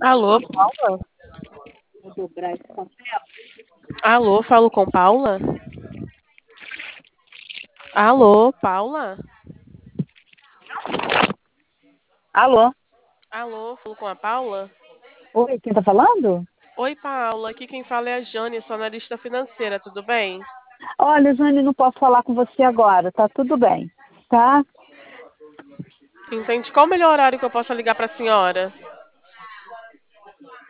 Alô, Paula? Vou dobrar esse papel. Alô, falo com Paula? Alô, Paula? Alô? Alô, falo com a Paula? Oi, quem tá falando? Oi, Paula. Aqui quem fala é a Jane, sou analista financeira, tudo bem? Olha, Jane, não posso falar com você agora, tá tudo bem, tá? Entende qual o melhor horário que eu possa ligar para a senhora?